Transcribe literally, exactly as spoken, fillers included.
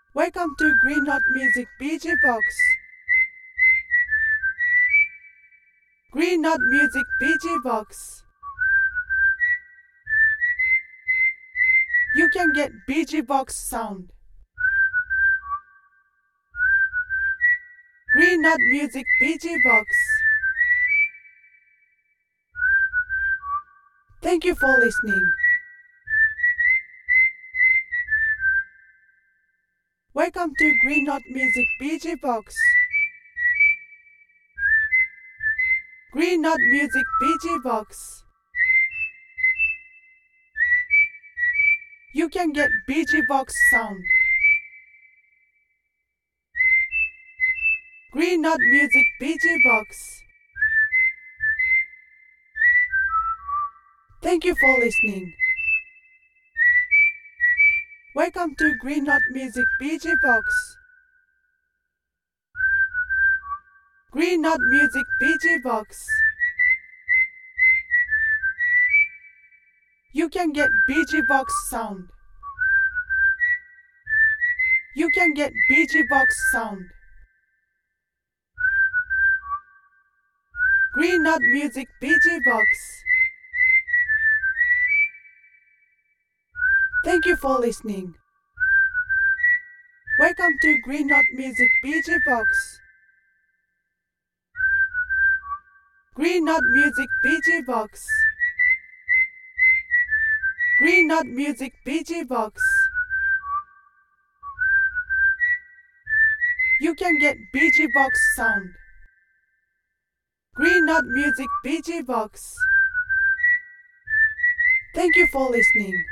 Welcome to Green Knot Music B G Box. Green Knot Music B G Box. You can get B G Box sound. Green Knot Music B G Box. Thank you for listening. Welcome to Green Knot Music B G Box. Green Knot Music B G Box. You can get B G Box sound. Green Knot Music B G Box. Thank you for listening. Welcome to Green Knot Music B G Box. Green Knot Music B G Box. You can get B G Box sound. You can get B G Box sound. Green Knot Music B G Box. Thank you for listening. Welcome to Green Knot Music B G Box. Green Knot Music B G Box. Green Knot Music B G Box. You can get B G Box sound. Green Knot Music B G Box. Thank you for listening.